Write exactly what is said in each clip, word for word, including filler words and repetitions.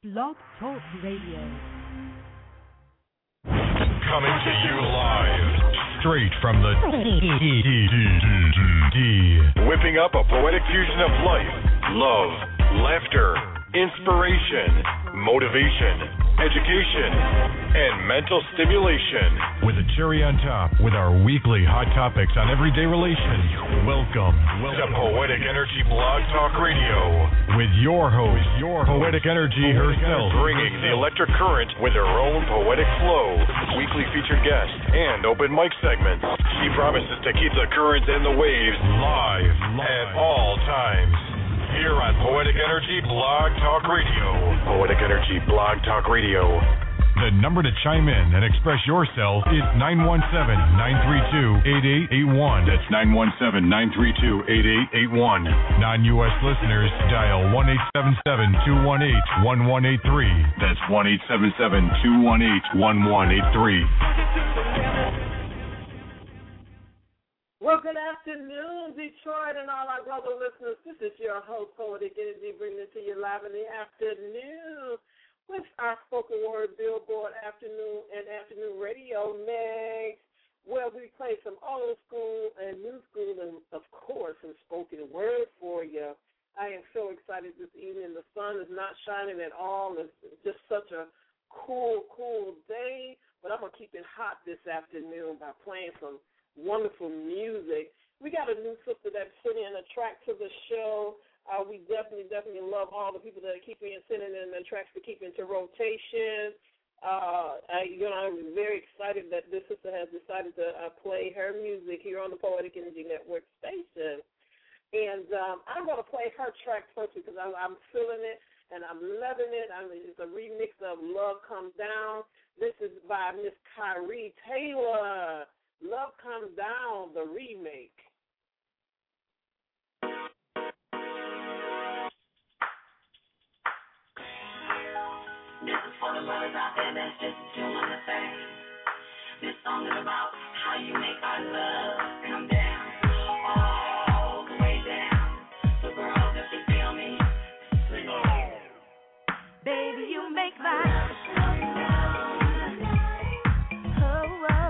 Blog Talk Radio. Coming to you live, straight from the D. Whipping up a poetic fusion of life, love, laughter, inspiration, motivation, education, and mental stimulation. With a cherry on top, with our weekly hot topics on everyday relations. Welcome, welcome to Poetic Energy Blog Talk Radio with your host, your Poetic Energy herself, bringing the electric current with her own poetic flow, weekly featured guests, and open mic segments. She promises to keep the current and the waves live, live at all times. Here on Poetic Energy Blog Talk Radio. Poetic Energy Blog Talk Radio. The number to chime in and express yourself is nine one seven, nine three two, eight eight eight one. That's nine one seven, nine three two, eight eight eight one. Non-U S listeners, dial one eight seven seven, two one eight, one one eight three. That's one eight seven seven, two one eight, one one eight three. Well, good afternoon, Detroit, and all our brother listeners. This is your host, Poetic Energy, bringing it to you live in the afternoon with our spoken word billboard afternoon and afternoon radio mix, where we play some old school and new school and, of course, some spoken word for you. I am so excited this evening. The sun is not shining at all. It's just such a cool, cool day, but I'm going to keep it hot this afternoon by playing some wonderful music. We got a new sister that's sending in a track to the show. Uh, we definitely, definitely love all the people that are keeping sending in the tracks to keep into rotation. Uh, I, you know, I'm very excited that this sister has decided to uh, play her music here on the Poetic Energy Network station. And um, I'm going to play her track first because I'm, I'm feeling it and I'm loving it. I mean, it's a remix of Love Comes Down. This is by Miss Kyrie Taylor. Love Comes Down, the remake. This is for the lovers out there that's just doing the thing. This song is about how you make our love come down, all the way down. So girls, if you feel me, sing along. Baby, you make my love come down. Oh, oh.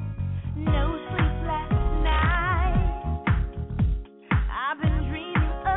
I've been dreaming of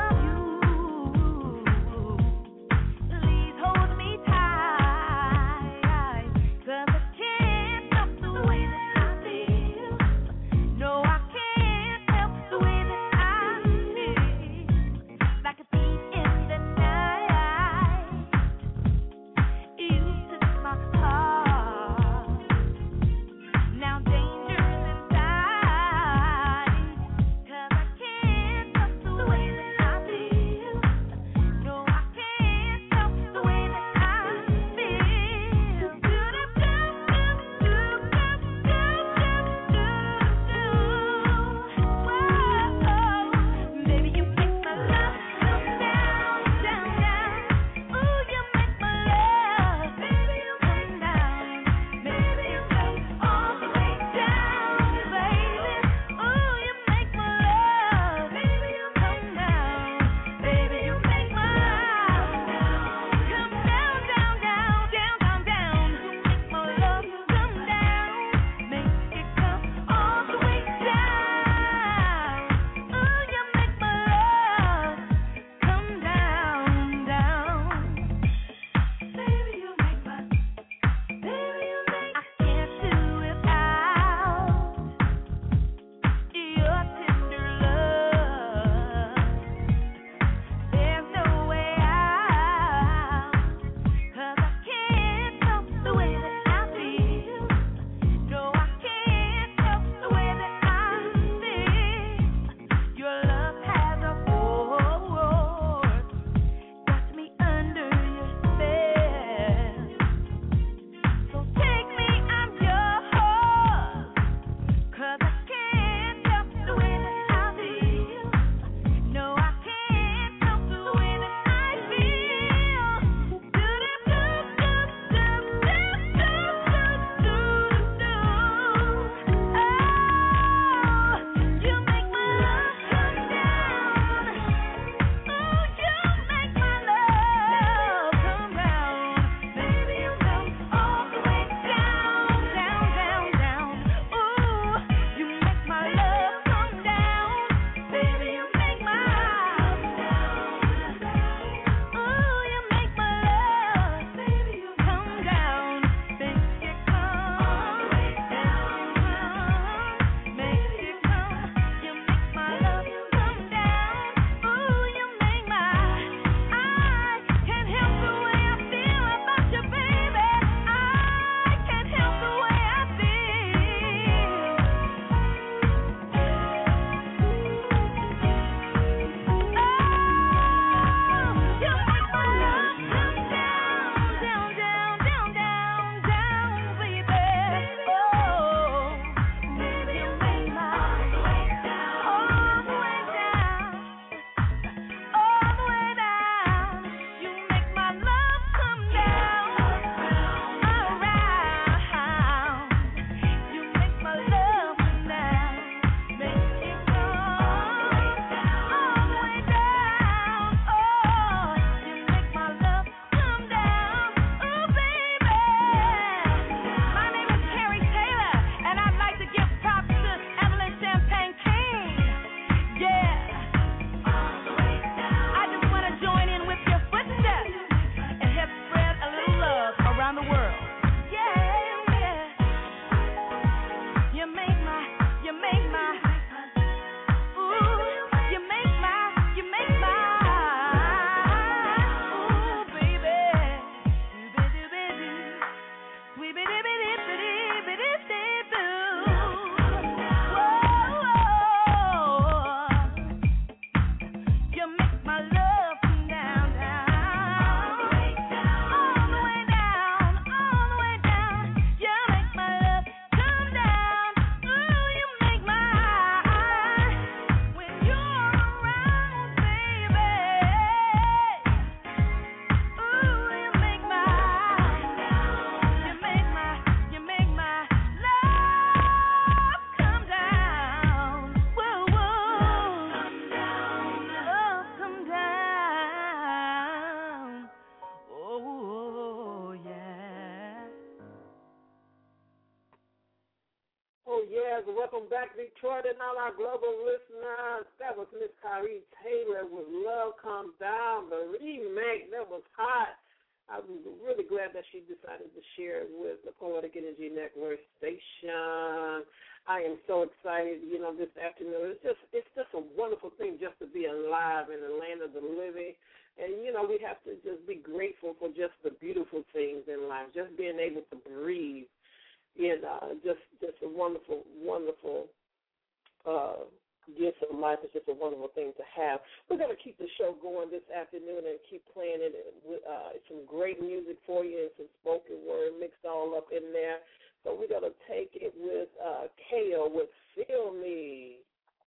Welcome back, Detroit, and all our global listeners. That was Miss Kyrie Taylor with Love Come Down, the remake. That was hot. I'm really glad that she decided to share it with the Poetic Energy Network station. I am so excited, you know, this afternoon. It's just it's just a wonderful thing just to be alive in the land of the living. And, you know, we have to just be grateful for just the beautiful things in life, just being able to breathe. You know, just just a wonderful, wonderful uh, gift of life. It's just a wonderful thing to have. We're going to keep the show going this afternoon and keep playing it with uh, some great music for you and some spoken word mixed all up in there. So we're going to take it with uh, K O with Feel Me.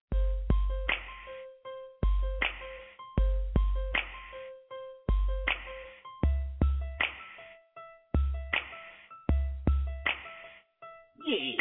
Yeah,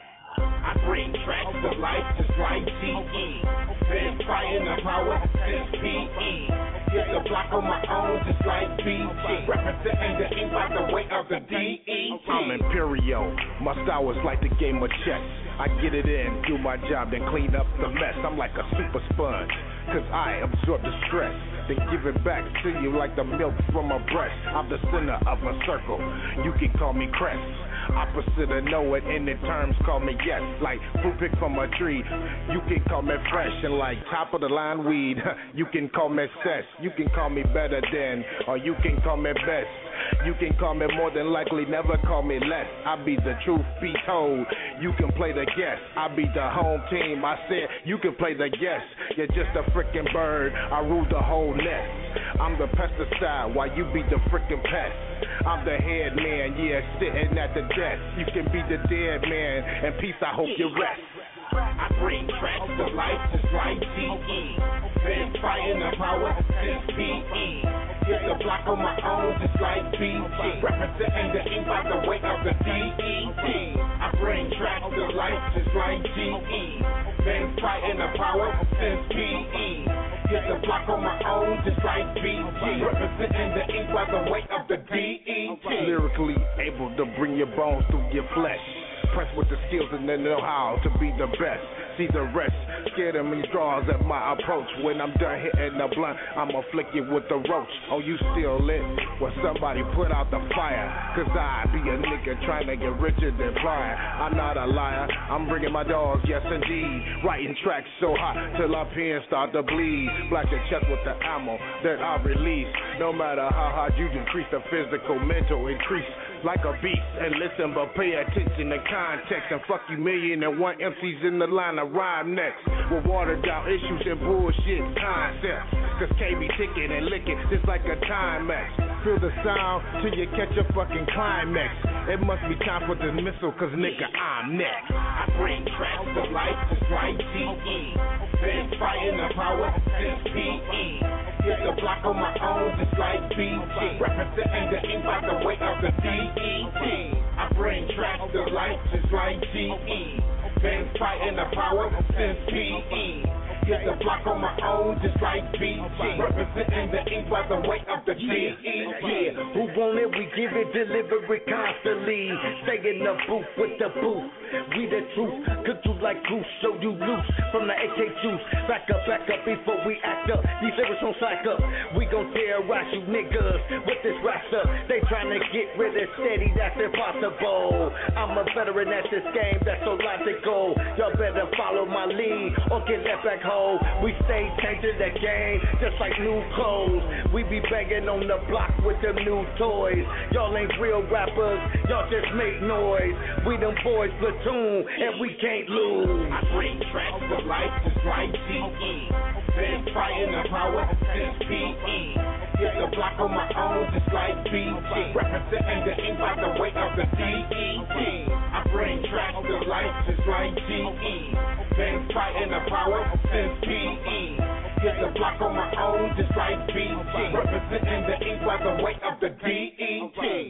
I bring tracks to life just like G E. Been fighting the power since P E. Get the block on my own just like B G. Representing the ink by the way of the D E T. I'm Imperial. My style is like the game of chess. I get it in, do my job, then clean up the mess. I'm like a super sponge, cause I absorb the stress, then give it back to you like the milk from a breast. I'm the center of a circle, you can call me Crest. Opposite of know it, in the terms call me yes. Like fruit picked from a tree, you can call me fresh. And like top of the line weed, you can call me cess. You can call me better than, or you can call me best. You can call me more than likely, never call me less. I be the truth be told, you can play the guest. I be the home team, I said you can play the guest. You're just a freaking bird, I rule the whole nest. I'm the pesticide while you be the freaking pest. I'm the head man, yeah, sitting at the desk. You can be the dead man, and peace, I hope you rest. I bring tracks to life just like G E. Been fighting the power since P E. Get the block on my own just like B G. Representing the ink by the way of the D E T. I bring tracks to life just like G E. Been fighting the power since P E. Get the block on my own just like B G. Representing the ink by the way of the D E T. Lyrically able to bring your bones through your flesh. Press with the skills and the know-how to be the best. See the rest, scared of me draws at my approach. When I'm done hitting the blunt, I'ma flick you with the roach. Oh, you still lit? Well, somebody put out the fire. Cause I be a nigga trying to get richer than fire. I'm not a liar, I'm bringing my dogs, yes indeed. Writing tracks so hot till our pens start to bleed. Black your chest with the ammo that I release. No matter how hard you decrease, the physical, mental increase. Like a beast, and listen but pay attention to context. And fuck you million and one M Cs in the line of rhyme next. With watered down issues and bullshit concepts. Cause K be ticking and licking just like a Timex. Feel the sound till you catch a fucking climax. It must be time for dismissal cause nigga I'm next. I bring tracks to life just like G E. Been fighting the power since P E. Get the block on my own just like B G. Representing the ink by the way of the D E T. I bring tracks to life just like G E. Been fighting the power since P E. Get the block on my own just like B G. Representing the ink by the way of the D E T. Yeah, who want it, we give it, deliver it constantly. Stay in the booth with the booth. We the truth, cook you like goose, show you loose. From the A K juice, back up, back up before we act up. These lyrics don't slack up. We gon' terrorize you niggas with this rap stuff. They tryna get rid of steady, that's impossible. I'm a veteran at this game, that's so logical. Y'all better follow my lead or get left back home. We stay changing the game, just like new clothes. We be banging on the block with them new toys. Y'all ain't real rappers, y'all just make noise. We them boys platoon, and we can't lose. I bring tracks to life just like G E. Been fighting the power since P E. Get the block on my own just like B G. Representing the ink by the way of the D E T. I bring tracks to life just like G E. Been fighting the power since P E. Get the block on my own just like B G. Representing the ink by the way of the D E T.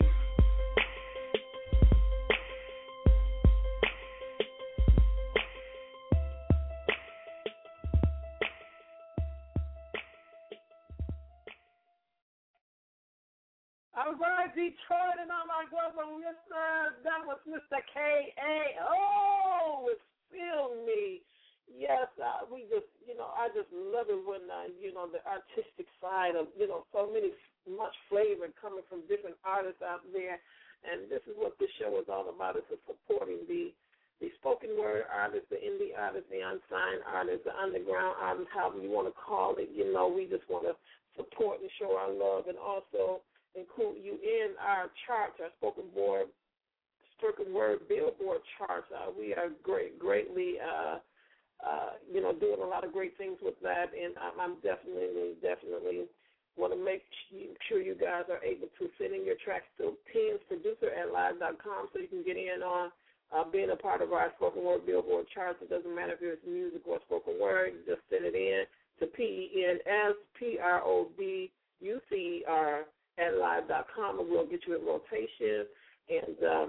All right, Detroit and all my global listeners, that was Mister K A O with feel me? Yes, uh, we just, you know, I just love it when, uh, you know, the artistic side of, you know, so many, much flavor coming from different artists out there. And this is what this show is all about, is supporting the, the spoken word artists, the indie artists, the unsigned artists, the underground artists, however you want to call it. You know, we just want to support and show our love and also include you in our charts, our spoken word, spoken word Billboard charts. Uh, we are great, greatly, uh, uh, you know, doing a lot of great things with that, and I'm, I'm definitely, definitely want to make sure you guys are able to send in your tracks to teams producer at live dot com so you can get in on uh, being a part of our spoken word Billboard charts. It doesn't matter if it's music or spoken word. You just send it in to P E N S P R O D U C E R at live dot com, and we'll get you in rotation. And um,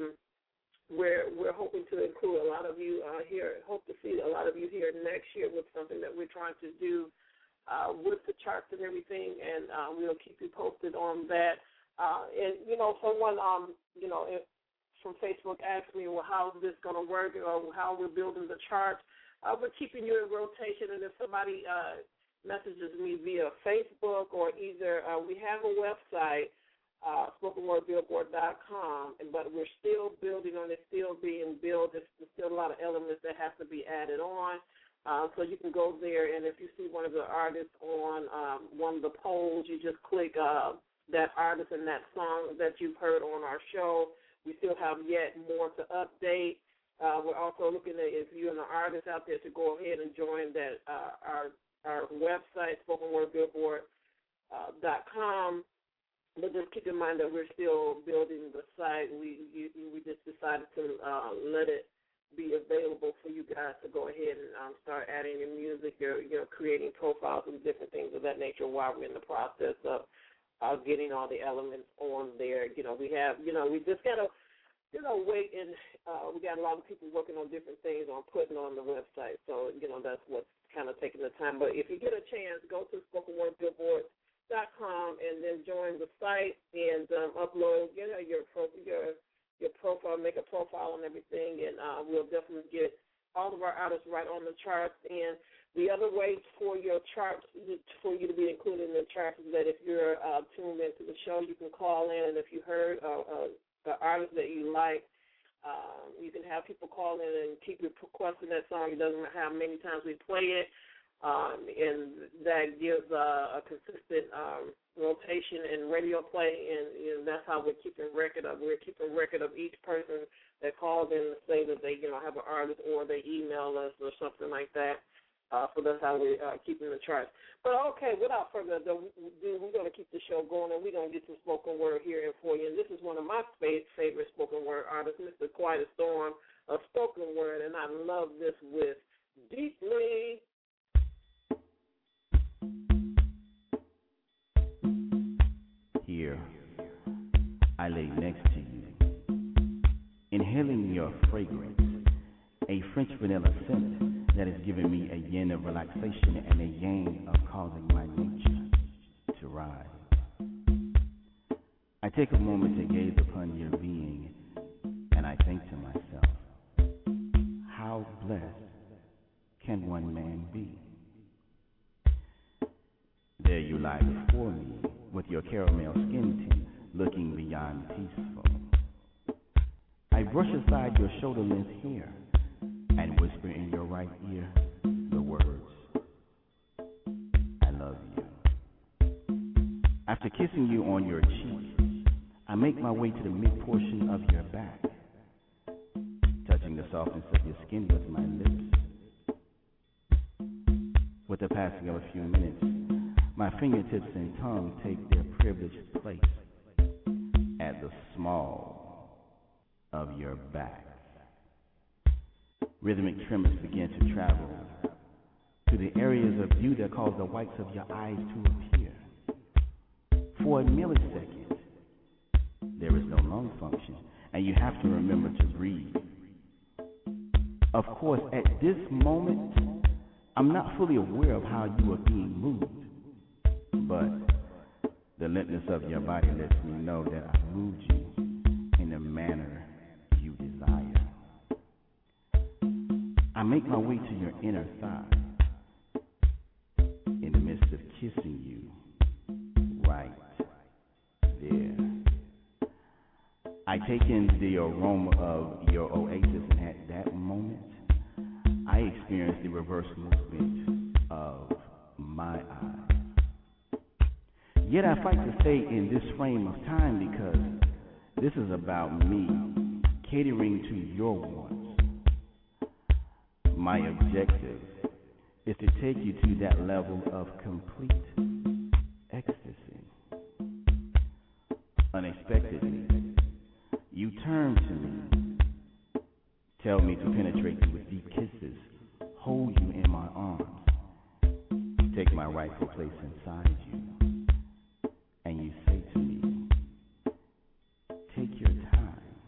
we're we're hoping to include a lot of you uh, here. Hope to see a lot of you here next year with something that we're trying to do uh, with the charts and everything. And uh, we'll keep you posted on that. Uh, and you know, someone um, you know, if, from Facebook asked me, well, how is this going to work, or how we're building the charts? Uh, we're keeping you in rotation, and if somebody uh, messages me via Facebook or either uh, we have a website. Uh, spoken word billboard dot com, but we're still building on it, still being built. There's, there's still a lot of elements that have to be added on. Uh, so you can go there, and if you see one of the artists on um, one of the polls, you just click uh, that artist and that song that you've heard on our show. We still have yet more to update. Uh, we're also looking at, if you're an artist out there, to go ahead and join that uh, our our website, spoken word billboard dot com. But just keep in mind that we're still building the site. We you, we just decided to uh, let it be available for you guys to go ahead and um, start adding your music, your, your creating profiles and different things of that nature while we're in the process of uh, getting all the elements on there. You know, we have, you know, we just got to, you know, wait, and uh, we got a lot of people working on different things on putting on the website. So, you know, that's what's kind of taking the time. But if you get a chance, go to Spoken Word Billboard dot com and then join the site and um, upload, you know, your pro- your your profile, make a profile and everything, and uh, we'll definitely get all of our artists right on the charts. And the other way for your charts, for you to be included in the charts, is that if you're uh, tuned into the show, you can call in, and if you heard uh, uh, the artist that you like, uh, you can have people call in and keep requesting that song. It doesn't matter how many times we play it. Um, and that gives uh, a consistent um, rotation and radio play, and you know, that's how we're keeping record of. We're keeping record of each person that calls in to say that they, you know, have an artist or they email us or something like that. Uh, so that's how we're uh, keeping the charts. But okay, without further ado, we're going to keep the show going, and we're going to get some spoken word here for you. And this is one of my favorite spoken word artists, Mister Quiet Storm of spoken word, and I love this with Deeply. Here, I lay next to you, inhaling your fragrance, a French vanilla scent that has given me a yin of relaxation and a yang of causing my nature to rise. I take a moment to gaze upon your being, and I think to myself, how blessed can one man be? There you lie before me, with your caramel skin tint looking beyond peaceful. I brush aside your shoulder-length hair and whisper in your right ear the words, I love you. After kissing you on your cheek, I make my way to the mid-portion of your back, touching the softness of your skin with my lips. With the passing of a few minutes, my fingertips and tongue take their privileged place at the small of your back. Rhythmic tremors begin to travel to the areas of you that cause the whites of your eyes to appear. For a millisecond, there is no lung function, and you have to remember to breathe. Of course, at this moment, I'm not fully aware of how you are being moved. But the limpness of your body lets me know that I moved you in the manner you desire. I'm make my way to your inner thigh. In the midst of kissing you, right there, I take in the aroma of your oasis, and at that moment, I experience the reverse movement of my eyes. Yet I fight to stay in this frame of time because this is about me catering to your wants. My objective is to take you to that level of complete ecstasy. Unexpectedly, you turn to me, tell me to penetrate you with deep kisses, hold you in my arms, take my rightful place inside you, and you say to me, take your time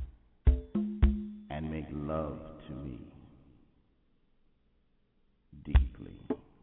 and make love to me deeply.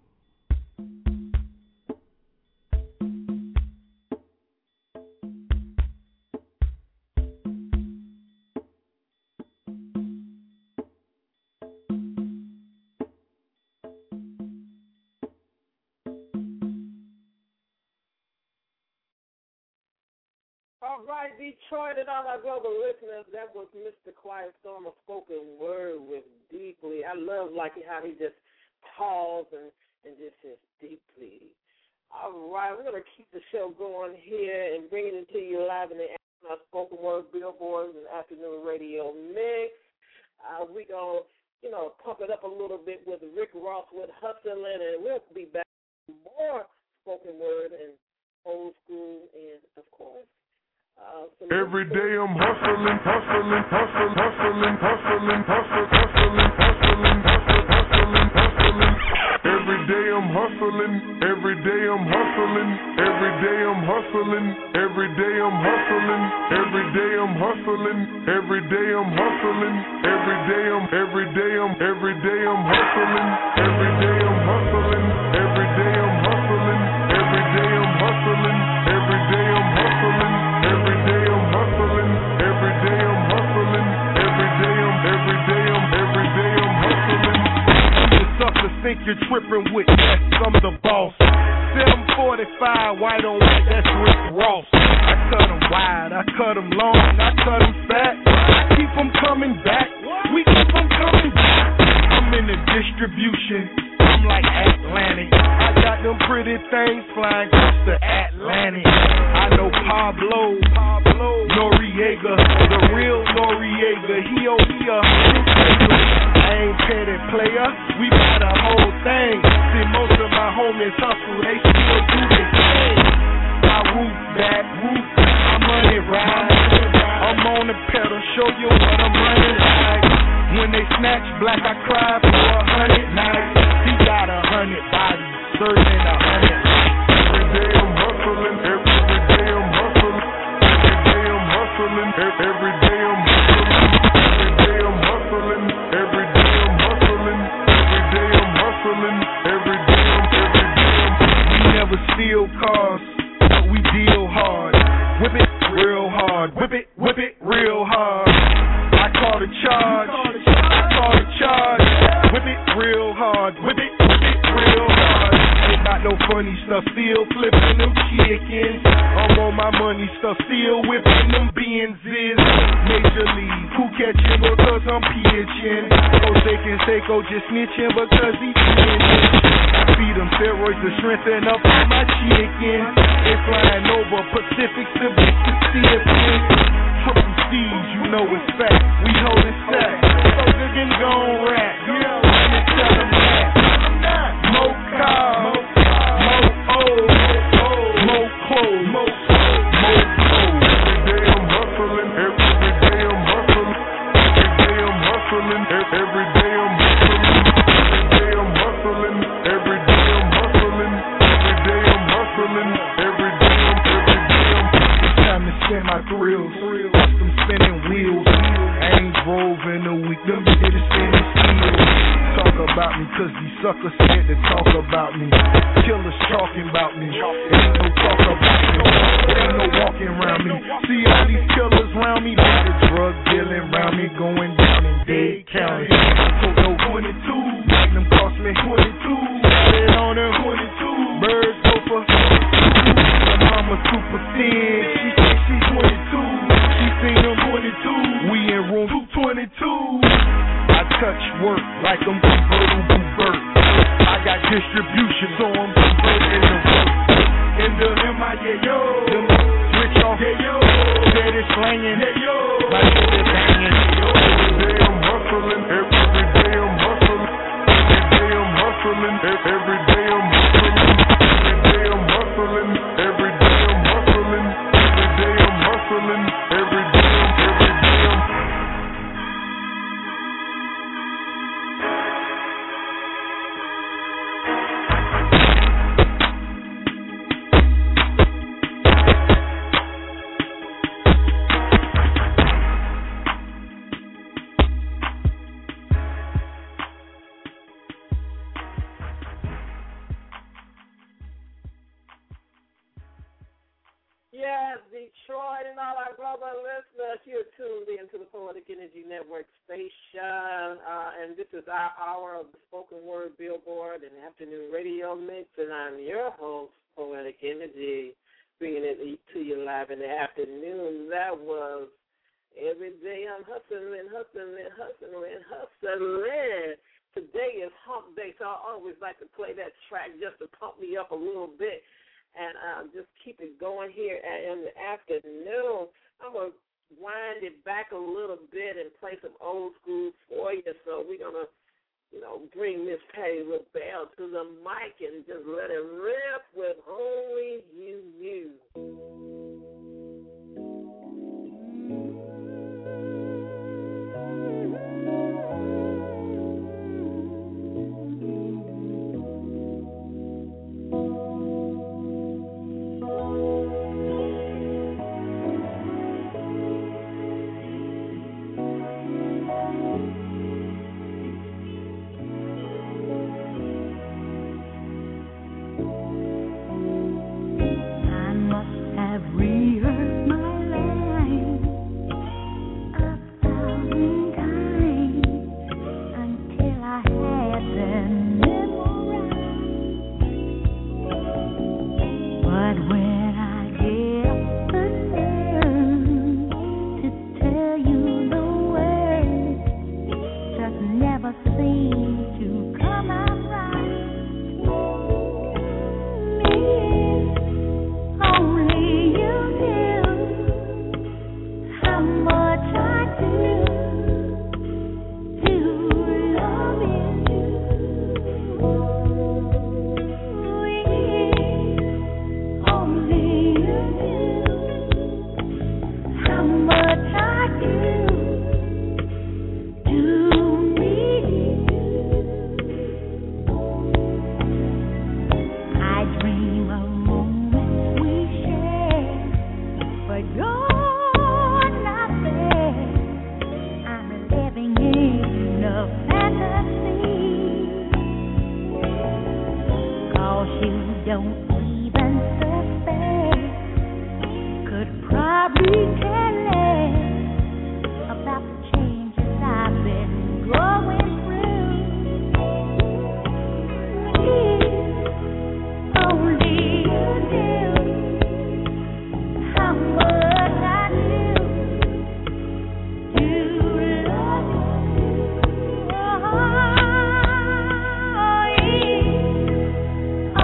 All right, Detroit and all our global listeners, that was Mister Quiet Storm, a spoken word with deeply. I love like how he just paused and, and just says deeply. All right, we're going to keep the show going here and bringing it to you live in the our spoken word billboards and afternoon radio mix. Uh, we're going to, you know, pump it up a little bit with Rick Ross with Hustling, and we'll be back with more spoken word and old school and, of course, Uh, Every day I'm hustling, hustling, hustling, hustling, hustling, hustling, hustling, hustling, hustling, hustling, hustling. Every day I'm hustling, every day I'm hustling, every day I'm hustling, every day I'm hustling, every day I'm hustling, every day I'm hustling, every day I'm, every day I'm, every day I'm hustling, every day I'm hustling, every day I'm hustling, every day I'm hustling, every day I'm hustling. Every day I'm hustling, every day I'm hustling, every day I'm, every day I'm, every day I'm hustling. You suckers think you're tripping with yes, I'm the boss. seven forty-five, white on white, that's Rick Ross. I cut them wide, I cut them long, I cut them fat. I keep them coming back, we keep them coming back. I'm in the distribution, I'm like Atlantic. I got them pretty things flying across the Atlantic. I know Pablo, Pablo Noriega, the real Noriega. He oh he a I ain't petty player, we got a whole thing. See, most of my homies hustle, they still do their thing. My roof back, roof, my money ride. I'm on the pedal, show you what I'm running like. When they snatch black, I cry for a hundred nights. He got a hundred bodies, serving a hundred lives. Every day I'm hustling, every, every day I'm hustling, every day I'm hustling, every day I'm hustling, every day I'm hustling, every day I'm hustling, every day I'm hustling, every day I'm, every day I'm. We never steal cars, but we deal hard. Whip it real hard, whip it, whip it real hard. I call the charge, I call the charge. Whip it real hard, whip it, whip it real hard. Ain't got no funny stuff, still flipping them chickens. I'm on my money stuff, still whipping them Benzes. Major league, who catching because I'm pitching? Jose Canseco just snitching because he pitching. I feed them steroids to strengthen up on my chicken. They flying over Pacific to Mississippi. Triple C's, you know it's fact. We hold it stack. So good and gon' rap. Yeah, let me tell them that. More cars, more O's, more clothes, more clothes. Every day I'm hustling, every day I'm hustling, every day I'm hustling, every day I'm hustling, every day I'm hustling, every day I'm hustling, every day I'm, every day I'm. It's time to spend my thrills. Custom spinning wheels, Ain't Grove in a week, them did it spinning steel. Talk about me, cause these suckers scared to talk about me. Killers talking about me, it ain't no talk about me. It ain't no walking around me. See all these killers around me, like the drug dealing around me, going down in Dade County. So twenty-two, Magnum cost me twenty-two. Red on them twenty-two, birds go for my mama super thin. She think she's twenty-two. She seen them twenty-two. We in room two twenty-two. I touch work like I'm convertible bird. I got distribution, so I'm converting the work. In the M I, yeah, yo. Switch off, yeah, yo. Steady slanging, yeah, yo. My shit is banging, yo. Every day I'm hustling, every day I'm hustling. Every day I'm hustling, every day I'm hustling. Every day I'm hustling, every day I'm hustling. Every day I'm hustling, every day I'm, every day I'm. Yes, Detroit and all our global listeners, you're tuned in to the Poetic Energy Network station, uh, and this is our hour of the spoken word billboard and afternoon radio mix, and I'm your host, Poetic Energy, bringing it to you live in the afternoon. That was Every Day I'm Hustling, Hustling, Hustling, Hustling. Today is Hump Day, so I always like to play that track just to pump me up a little bit. And uh, just keep it going here in the afternoon. I'm going to wind it back a little bit and play some old school for you. So we're going to, you know, bring Miss Patti LaBelle to the mic and just let it rip with Only You Knew.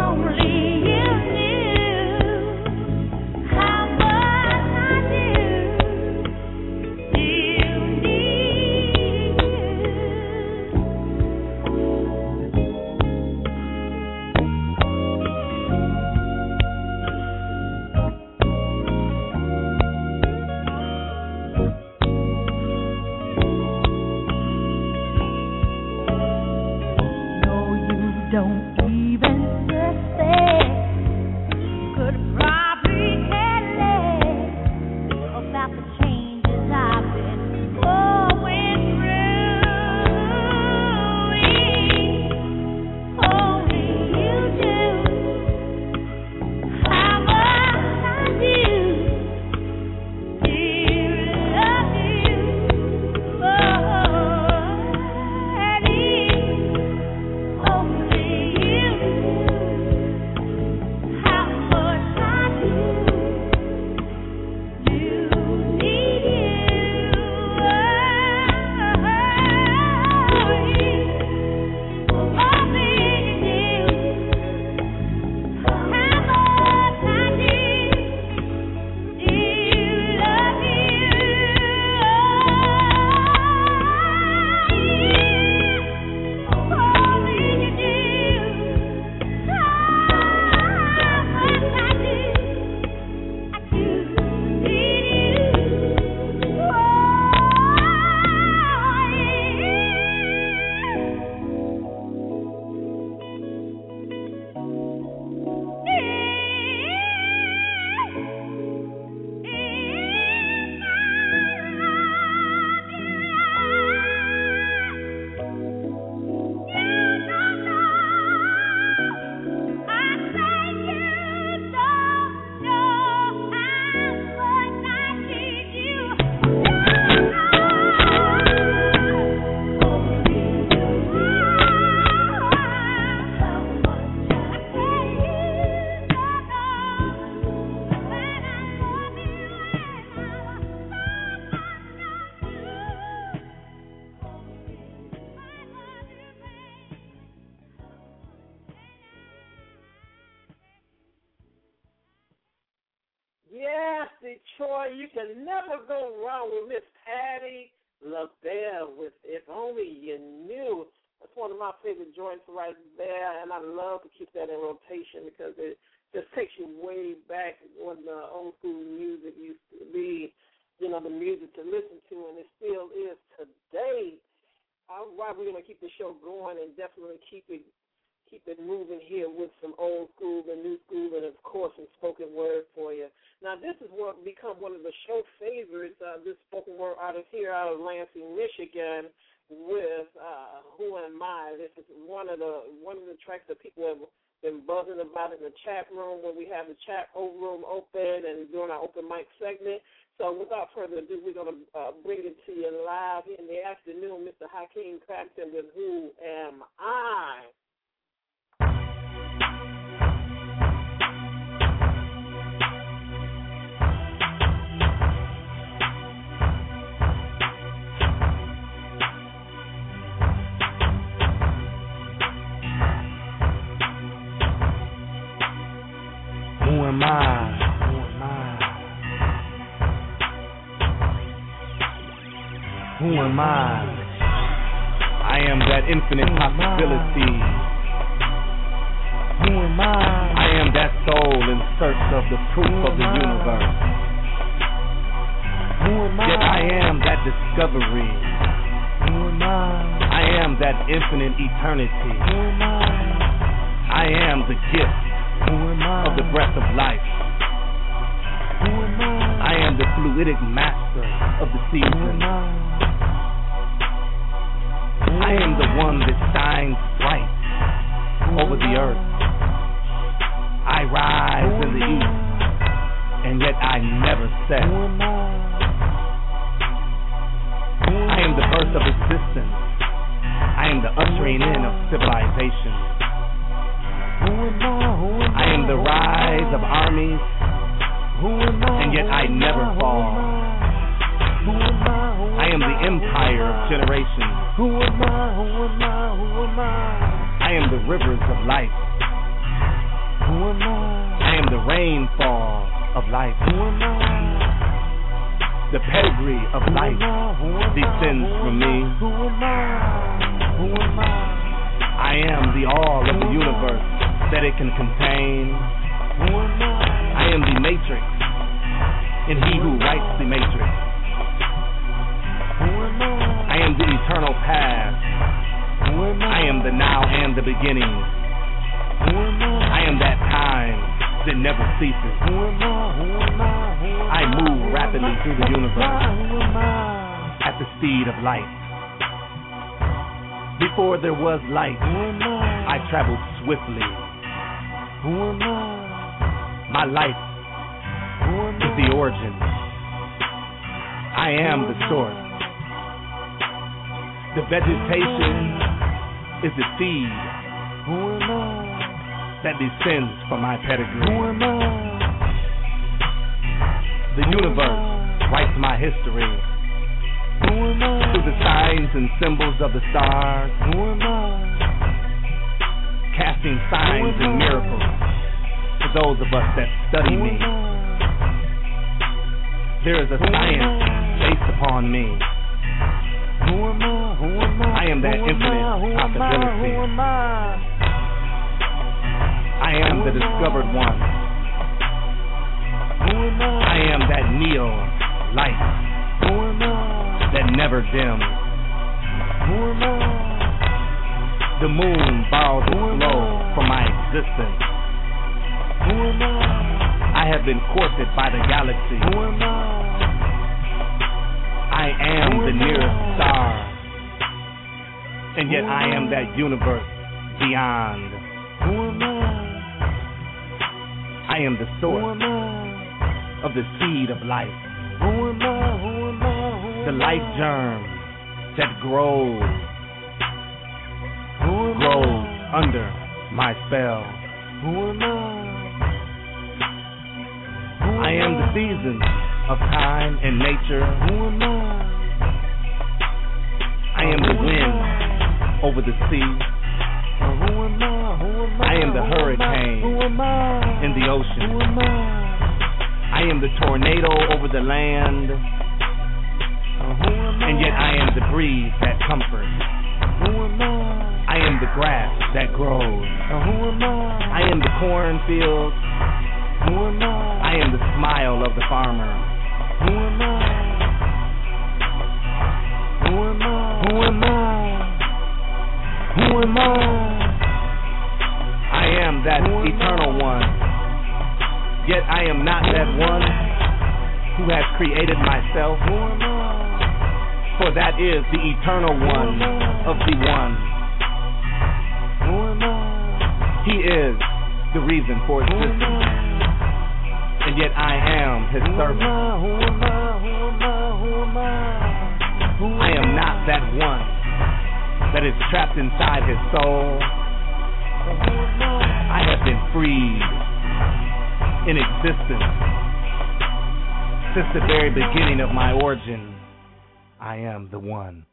Only you knew how much I do. Yes, Detroit, you can never go wrong with Miss Patti LaBelle with If Only You Knew. That's one of my favorite joints right there, and I love to keep that in rotation because it just takes you way back when the old school music used to be, you know, the music to listen to, and it still is today. All right, we're going to keep the show going and definitely keep it keep it moving here with some old school and new school and, of course, some spoken word for you. Now, this is what become one of the show favorites, uh, this spoken word artist here out of Lansing, Michigan, with uh, Who Am I? This is one of the one of the tracks that people have been buzzing about in the chat room when we have the chat room open and doing our open mic segment. So without further ado, we're going to uh, bring it to you live in the afternoon, Mister Hakeem Crampton with Who Am I? Who am I? Who am I? Who am I? I am that infinite possibility. Who am I? I am that soul in search of the proof of the universe. Who am I? Yet I am that discovery. Who am I? I am that infinite eternity. Who am I? I am the gift of the breath of life. Who am I? I am the fluidic master of the season. I am the one that shines bright over the earth. I rise in the east, and yet I never set. I am the birth of existence. I am the ushering in of civilization. I am the rise of armies, and yet I never fall. I am the empire of generations. I am the rivers of life. I am the rainfall of life. The pedigree of life descends from me. I am the all of the universe that it can contain. I am the matrix, and he who writes the matrix. I am the eternal past. I am the now and the beginning. I am that time that never ceases. I move rapidly through the universe at the speed of light. Before there was light, I traveled swiftly. My life is the origin. I am the source. The vegetation is the seed that descends from my pedigree. The universe writes my history through the signs and symbols of the stars, casting signs and miracles for those of us that study me. There is a science based upon me. I am that infinite possibility. I am the discovered one. I am that neo light that never dims. The moon borrows its glow from my existence. I have been courted by the galaxy. I am the nearest star, and yet I am that universe beyond. I am the source of the seed of life, the life germ that grows, grows under my spell. I am the season of time and nature. I am the wind over the sea. I am the hurricane in the ocean. I I am the tornado over the land, and yet I am the breeze that comforts. I am the grass that grows. I am the cornfield. I am the smile of the farmer. Who am I? Who am I? Who am I? Who am I? I am that eternal one. Yet I am not that one who has created myself. For that is the eternal one of the one. He is the reason for existence. And yet I am his servant. I am not that one that is trapped inside his soul. I have been freed in existence since the very beginning of my origin. I am the one.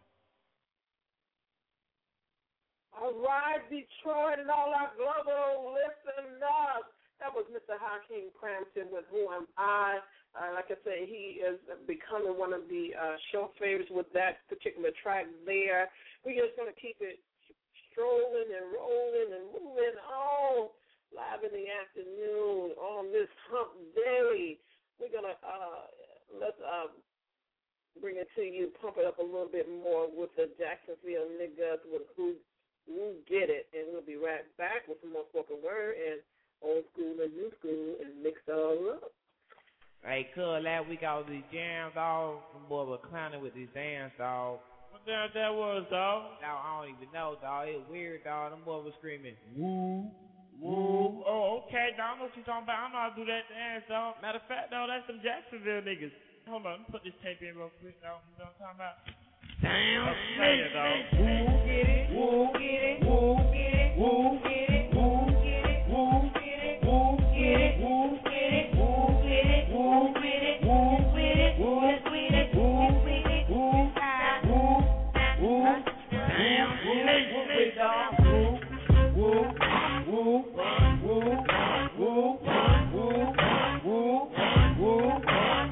All right, Detroit and all our global listeners. That was Mister Hakeem Crampton with Who Am I? Uh, like I say, he is becoming one of the uh, show favorites with that particular track there. We're just going to keep it strolling and rolling and moving on live in the afternoon on this hump day. We're going to uh, let's uh, bring it to you, pump it up a little bit more with the Jacksonville niggas with Who, Who Get It. And we'll be right back with some more spoken word and old school and new school and mix it all up. Hey, cool, last week I was these jams, dog. Some boy was clowning with these dance, dog. What the hell that was, dog? Now, I don't even know, dog. It was weird, dog. Them boy was screaming, woo, woo. Oh, okay, dog. I know what you're talking about. I know how to do that dance, dog. Matter of fact, dog, that's some Jacksonville niggas. Hold on, let me put this tape in real quick, dog. You know what I'm talking about? Damn, nigga, dog. Woo, get it, woo, get it, woo, get it, woo, get it, woo, get it, woo, get it, woo, get it, woo, get it, woo, get it, woo, get it, woo, get it, woo, get it, woo, get it, woo, woo, woo, damn, nigga, dog. Woo, woo, woo, woo, woo, woo, woo, woo.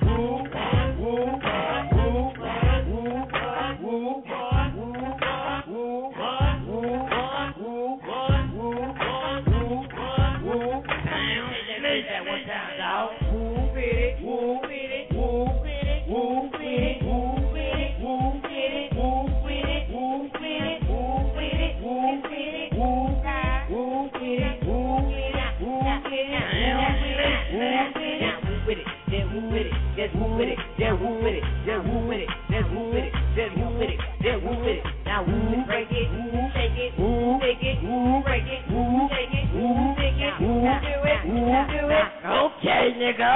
Just woo with it, just woo with it, just woo with it, just woo with it, just woo with it, just woo with it. Now woo, break it, woo, shake it, woo, take it, woo, break it, woo, shake it, woo, take it, woo, do it, woo, do it. Okay, nigga.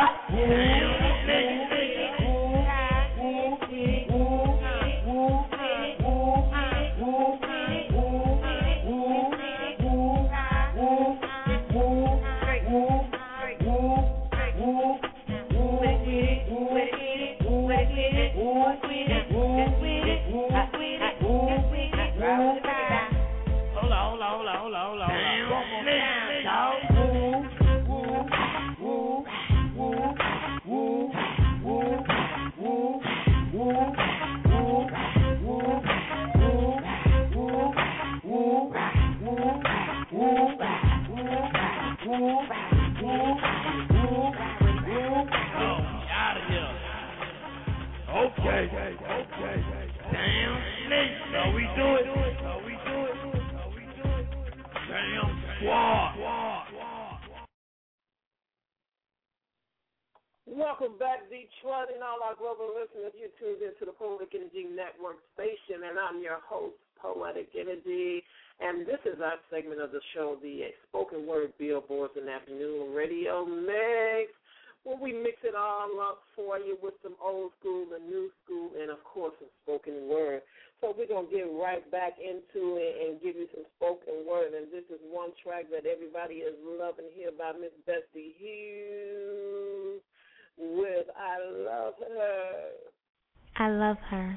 Welcome back, Detroit, and all our global listeners. You're tuned into the Poetic Energy Network station, and I'm your host, Poetic Energy. And this is our segment of the show, the Spoken Word Billboards and Afternoon Radio Mix, where we mix it all up for you with some old school and new school and, of course, some spoken word. So we're going to get right back into it and give you some spoken word. And this is one track that everybody is loving here by Miss Bessie Hughes with I Love Her. I love her.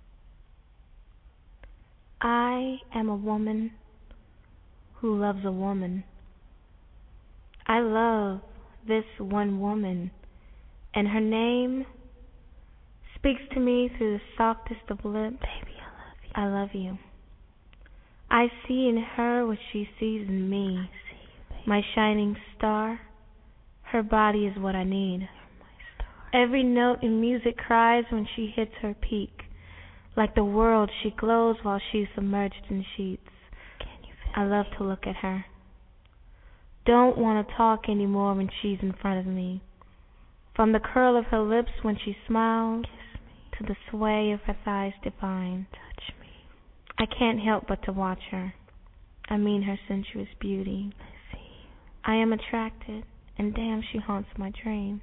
I am a woman who loves a woman. I love this one woman And her name speaks to me through the softest of lips. Baby, I love you. I see in her what she sees in me. I see you, my shining star. Her body is what I need. You're my Every note in music cries when she hits her peak. Like the world, she glows while she's submerged in sheets. Can you feel I love me? to look at her. Don't want to talk anymore when she's in front of me. From the curl of her lips when she smiles, to the sway of her thighs divine. Touch me. I can't help but to watch her. I mean her sensuous beauty. I see you. I am attracted, and damn, she haunts my dreams.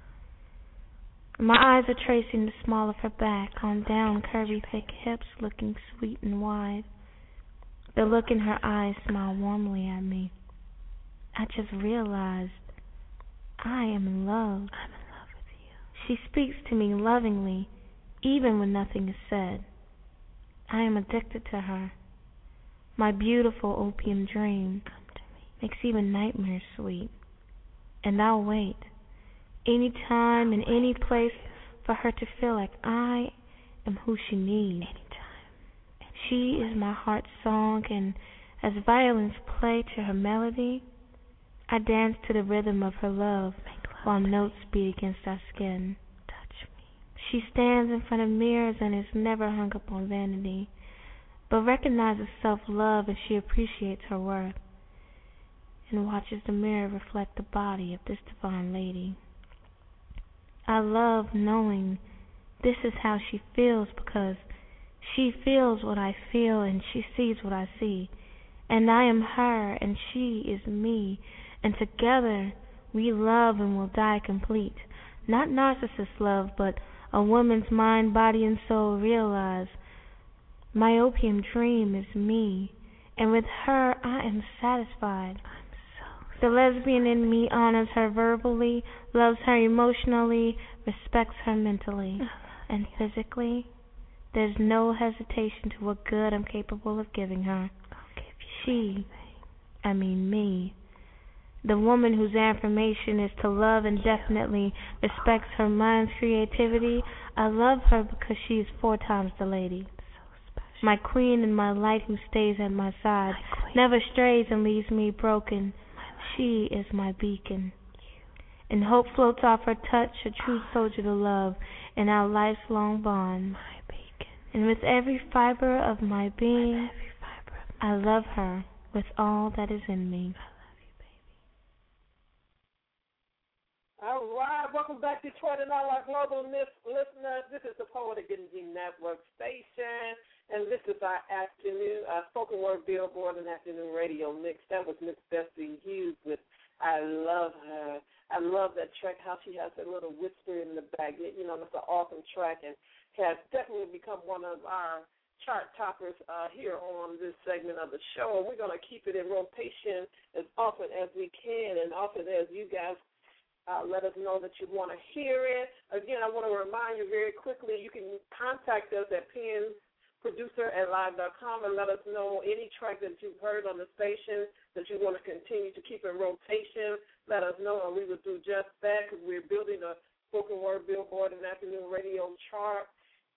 My eyes are tracing the small of her back, on down curvy thick hips, looking sweet and wide. The look in her eyes smile warmly at me. I just realized I am in love. I'm in love with you. She speaks to me lovingly, even when nothing is said. I am addicted to her. My beautiful opium dream Come to me. makes even nightmares sweet. And I'll wait, any time and any place, for her to feel like I am who she needs. Anytime. She is my heart's song, and as violins play to her melody, I dance to the rhythm of her love while notes beat against our skin. Touch me. She stands in front of mirrors and is never hung up on vanity, but recognizes self-love and she appreciates her worth, and watches the mirror reflect the body of this divine lady. I love knowing this is how she feels, because she feels what I feel and she sees what I see. And I am her and she is me, and together we love and will die complete. Not narcissist love, but a woman's mind, body, and soul realize. My opium dream is me, and with her I am satisfied. The lesbian in me honors her verbally, loves her emotionally, respects her mentally, and physically. There's no hesitation to what good I'm capable of giving her. She, I mean me, the woman whose affirmation is to love and definitely respects her mind's creativity. I love her because she is four times the lady. My queen and my light who stays at my side, never strays and leaves me broken. She is my beacon, and hope floats off her touch, a true soldier to love in our life's long bond. My beacon. And with every fiber of my being, with every fiber of I love her with all that is in me. I love you, baby. All right, welcome back to Detroit and all our global listeners. This is the Poetic Energy Network station, and this is our afternoon uh, spoken word billboard and afternoon radio mix. That was Miss Bessie Hughes with I Love Her. I love that track, how she has that little whisper in the back. You know, that's an awesome track and has definitely become one of our chart toppers uh, here on this segment of the show. And we're going to keep it in rotation as often as we can and often as you guys Uh, let us know that you want to hear it. Again, I want to remind you very quickly, you can contact us at pnproducer at live dot com and let us know any track that you've heard on the station that you want to continue to keep in rotation. Let us know, and we will do just that, because we're building a spoken word billboard and afternoon radio chart,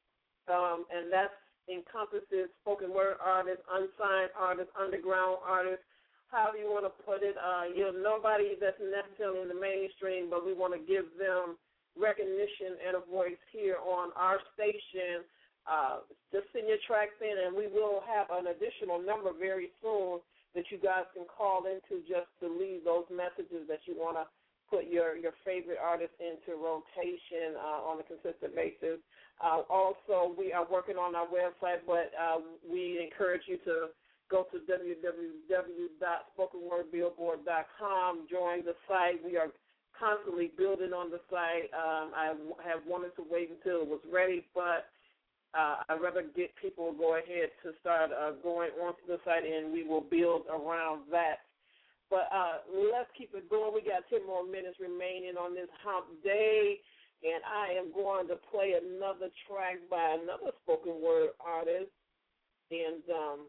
um, and that encompasses spoken word artists, unsigned artists, underground artists, however you want to put it. Uh, you know, nobody that's necessarily in the mainstream, but we want to give them recognition and a voice here on our station. Uh, just send your tracks in, and we will have an additional number very soon that you guys can call into just to leave those messages that you want to put your, your favorite artists into rotation uh, on a consistent basis. Uh, also, we are working on our website, but uh, we encourage you to go to w w w dot spoken word billboard dot com. Join the site. We are constantly building on the site. Um, I have wanted to wait until it was ready, but uh, I'd rather get people go ahead to start uh, going onto the site, and we will build around that. But uh, let's keep it going. We got ten more minutes remaining on this hump day, and I am going to play another track by another spoken word artist. And um,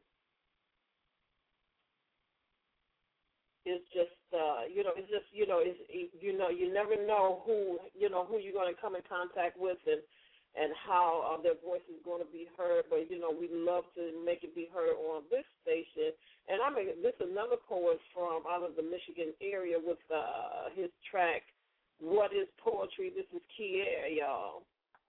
it's just, uh, you know, it's just, you know, it's, it, you know, you never know who, you know, who you're going to come in contact with and and how uh, their voice is going to be heard. But, you know, we love to make it be heard on this station. And I mean, this is another poet from out of the Michigan area with uh, his track, What is Poetry? This is Kier, y'all.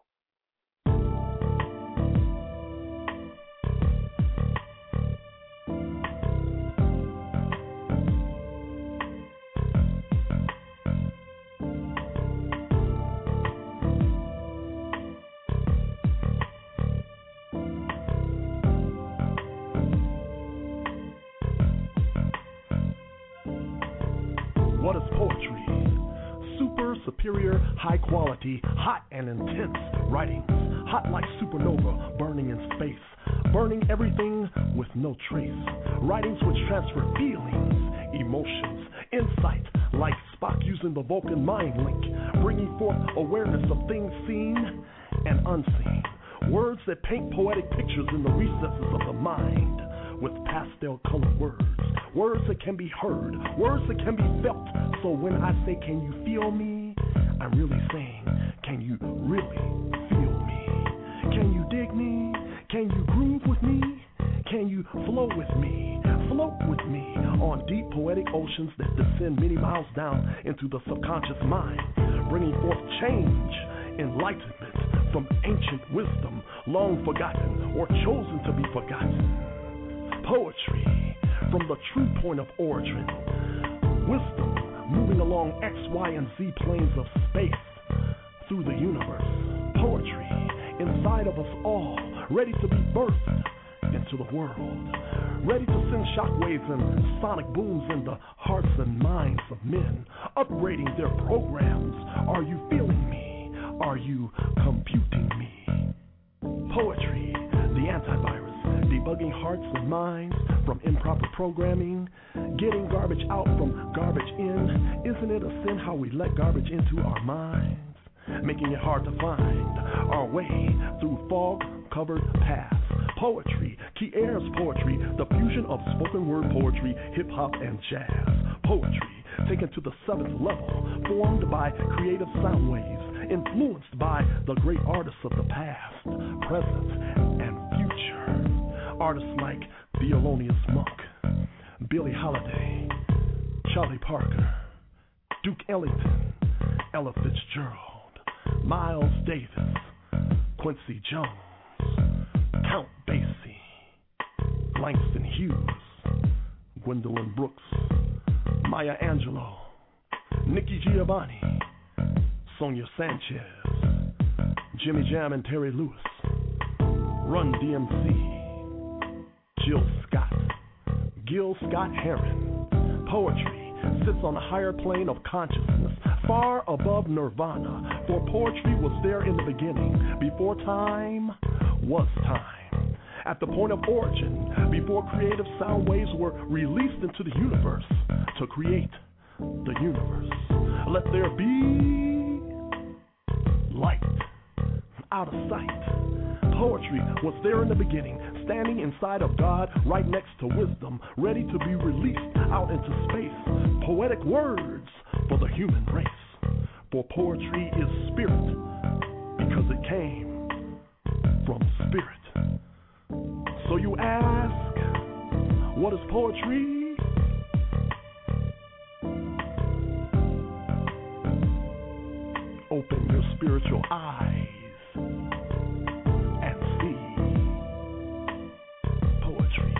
What is poetry? Super, superior, high quality, hot and intense writings. Hot like supernova, burning in space. Burning everything with no trace. Writings which transfer feelings, emotions, insight. Like Spock using the Vulcan mind link. Bringing forth awareness of things seen and unseen. Words that paint poetic pictures in the recesses of the mind. With pastel colored words. Words that can be heard, words that can be felt. So when I say, can you feel me? I'm really saying, can you really feel me? Can you dig me? Can you groove with me? Can you flow with me? Float with me on deep poetic oceans that descend many miles down into the subconscious mind, bringing forth change, enlightenment from ancient wisdom, long forgotten or chosen to be forgotten. Poetry. From the true point of origin, wisdom moving along X, Y, and Z planes of space through the universe. Poetry inside of us all, ready to be birthed into the world, ready to send shockwaves and sonic booms in the hearts and minds of men, upgrading their programs. Are you feeling me? Are you computing me? Poetry, the antivirus, debugging hearts and minds from improper programming, getting garbage out from garbage in. Isn't it a sin how we let garbage into our minds? Making it hard to find our way through fog-covered paths. Poetry, Kier's poetry, the fusion of spoken word poetry, hip-hop, and jazz. Poetry, taken to the seventh level, formed by creative sound waves, influenced by the great artists of the past, present, and future. Artists like Thelonious Monk, Billie Holiday, Charlie Parker, Duke Ellington, Ella Fitzgerald, Miles Davis, Quincy Jones, Count Basie, Langston Hughes, Gwendolyn Brooks, Maya Angelou, Nikki Giovanni, Sonia Sanchez, Jimmy Jam and Terry Lewis, Run D M C, Jill Scott, Gil Scott Heron. Poetry sits on a higher plane of consciousness, far above nirvana, for poetry was there in the beginning, before time was time. At the point of origin, before creative sound waves were released into the universe to create the universe. Let there be light out of sight. Poetry was there in the beginning, standing inside of God, right next to wisdom, ready to be released out into space. Poetic words for the human race. For poetry is spirit, because it came from spirit. So you ask, what is poetry? Open your spiritual eyes and see poetry.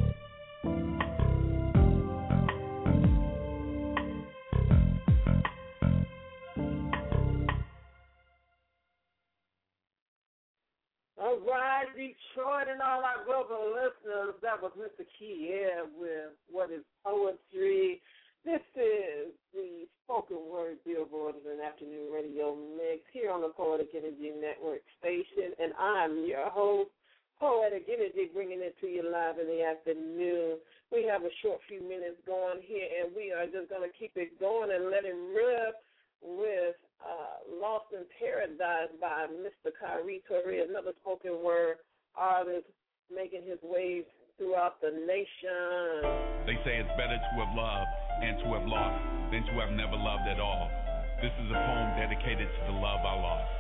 All right, Detroit and all our global listeners, that was Mister Kier with What is Poetry. This is the Spoken Word Billboard of an Afternoon Radio Mix here on the Poetic Energy Network station, and I'm your host, Poetic Energy, bringing it to you live in the afternoon. We have a short few minutes going here, and we are just going to keep it going and let it rip with uh, Lost in Paradise by Mister Kyrie Torre, another spoken word artist making his way throughout the nation. They say it's better to have loved and to have lost than to have never loved at all. dedicated to the love I lost.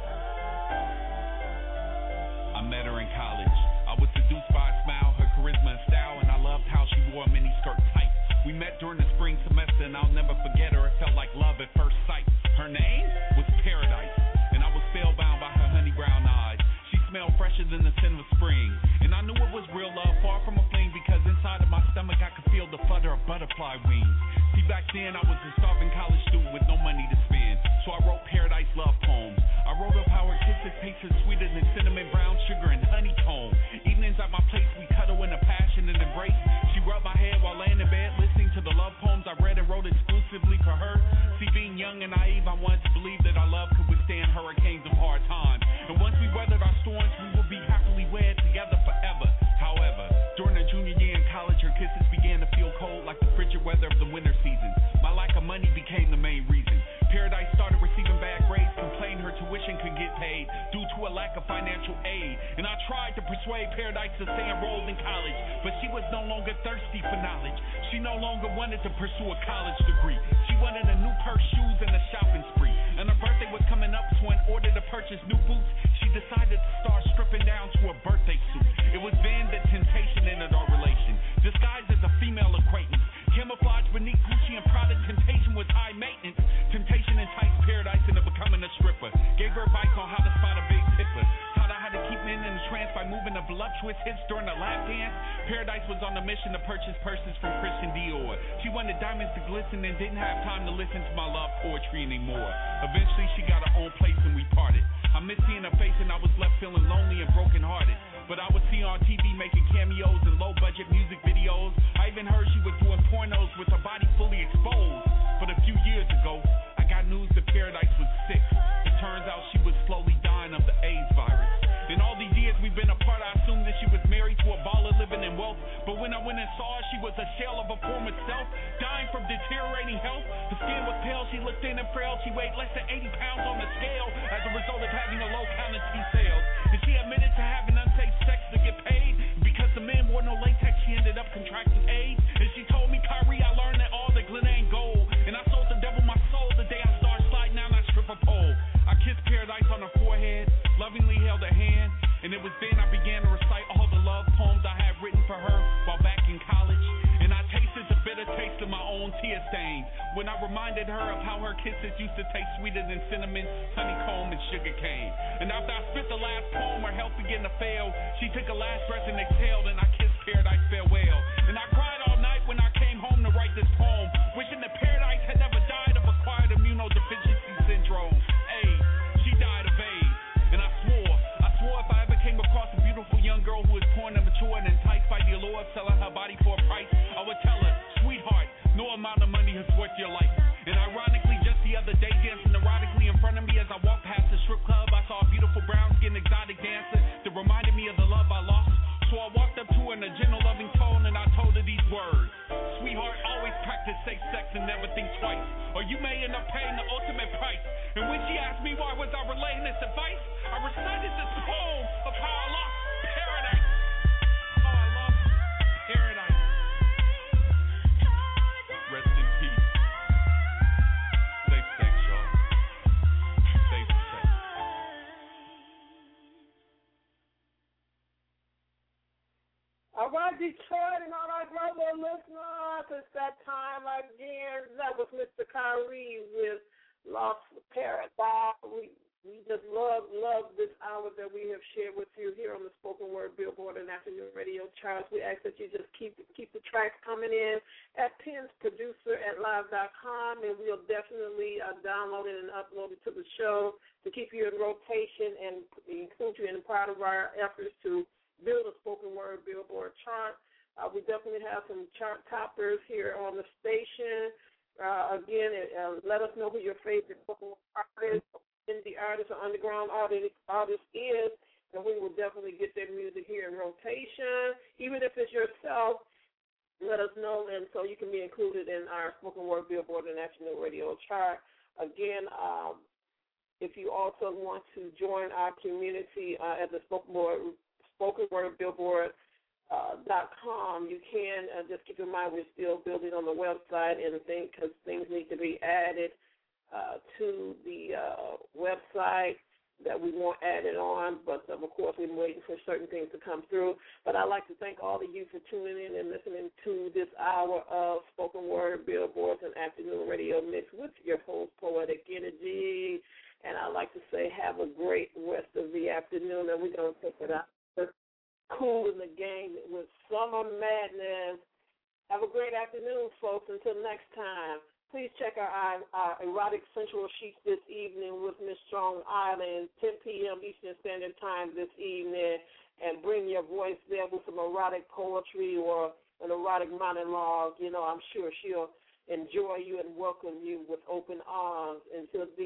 I met her in college. I was seduced by her smile, her charisma and style, and I loved how she wore a miniskirt tight. We met during the spring semester, and I'll never forget her. It felt like love at first sight. Her name was Paradise, and I was spellbound by her honey brown eyes. She smelled fresher than the scent of spring, and I knew it was real love, far from a fling, because inside of my stomach I could feel the flutter of butterfly wings. See, back then I was a starving college student with no money to spend, so I wrote Paradise love poems. I wrote up how her kisses tasted sweeter than cinnamon, brown sugar, and honeycomb. Evenings at my place, we cuddle in a passionate embrace. She rubbed my head while laying in bed, listening to the love poems I read and wrote exclusively for her. See, being young and naive, I wanted to believe that our love could withstand hurricanes of hard times. And once we weathered our storms, we would be happily wed together forever. However, during her junior year in college, her kisses began to feel cold like the frigid weather of the winter season. My lack of money became the main reason. Paradise started receiving bad grades, complained her tuition could get paid due to a lack of financial aid. And I tried to persuade Paradise to stay enrolled in college, but she was no longer thirsty for knowledge. She no longer wanted to pursue a college degree. She wanted a new pair of shoes and a shopping spree. And her birthday was coming up, so in order to purchase new boots, she decided to start stripping down to a birthday suit. It was then that temptation entered our relation, disguised as a female acquaintance. Camouflaged beneath Gucci and Prada, temptation was high maintenance. Temptation enticed Paradise into becoming a stripper. Gave her advice on how to spot a big tipper. Taught her how to keep men in a trance by moving the voluptuous hips during the lap dance. Paradise was on a mission to purchase purses from Christian Dior. She wanted diamonds to glisten and didn't have time to listen to my love poetry anymore. Eventually she got her own place and we parted. I missed seeing her face and I was left feeling lonely and brokenhearted. But I would see her on T V making cameos and low-budget music videos. I even heard she was doing pornos with her body fully exposed. But a few years ago, I got news that Paradise was sick. It turns out she was slowly dying of the AIDS virus. In all these years we've been apart, I assumed that she was married to a baller living in wealth. But when I went and saw her, she was a shell of her former self, dying from deteriorating health. Her skin was pale, she looked thin and frail. She weighed less than eighty pounds on the scale as a result of having a low count of T cells. And she admitted to having unsafe sex to get paid. Because the men wore no latex, she ended up contracting AIDS. And she told me, Kyrie, I learned that all that glitter ain't gold. And I sold the devil my soul the day I started sliding down that stripper pole. I kissed Paradise on her forehead, lovingly held her hand, and it was then I began to recite all the love poems I had written for her while back in college. And I tasted the bitter taste of my own tear stains when I reminded her of how her kisses used to taste sweeter than cinnamon, honeycomb, and sugar cane. And after I spit the last poem, her health began to fail. She took a last breath and exhaled, and I kissed Paradise farewell. And I cried all night when I came home to write this poem, wishing that Paradise had never died of acquired immunodeficiency syndrome. AIDS. She died of AIDS. And I swore, I swore if I ever came across a beautiful young girl who was poor and immature and enticed by the allure of selling her body for a price, I would tell her, sweetheart, no amount of money is worth your life. And ironically, just the other day, dancing erotically in front of me as I walked past the strip club, I saw a beautiful brown-skinned exotic dancer that reminded me of the love I lost. So I walked up to her in a gentle, loving tone, and I told her these words. Sweetheart, always practice safe sex and never think twice, or you may end up paying the ultimate price. And when she asked me why was I relaying this advice, I recited this poem of how I lost Paradise. How I lost Paradise. Rest in peace. Safe sex, y'all. Safe sex. All right, Detroit and all our global listeners, it's that time again. That was Mister Kyrie with Lost Paradise. We we just love, love this hour that we have shared with you here on the Spoken Word Billboard and Afternoon Radio charts. We ask that you just keep keep the tracks coming in at pins producer at live dot com, and we'll definitely uh, download it and upload it to the show to keep you in rotation and include you in part of our efforts to build a spoken word Billboard chart. Uh, we definitely have some chart toppers here on the station. Uh, again, uh, let us know who your favorite spoken artist, indie artist, or underground artist, artist is, and we will definitely get their music here in rotation. Even if it's yourself, let us know, and so you can be included in our spoken word Billboard and National Radio chart. Again, um, if you also want to join our community uh, at the spoken word Spoken Word Billboard uh, dot com, you can uh, just keep in mind we're still building on the website and think because things need to be added uh, to the uh, website that we want added on, but um, of course we're waiting for certain things to come through. But I'd like to thank all of you for tuning in and listening to this hour of Spoken Word, Billboards, and Afternoon Radio Mix with your host, Poetic Energy. And I'd like to say have a great rest of the afternoon, and we're going to take it out cool in the game with Summer Madness. Have a great afternoon, folks. Until next time. Please check our, our Erotic Sensual Sheets this evening with Miss Strong Island, ten p.m. Eastern Standard Time this evening, and bring your voice there with some erotic poetry or an erotic monologue. You know, I'm sure she'll enjoy you and welcome you with open arms. Until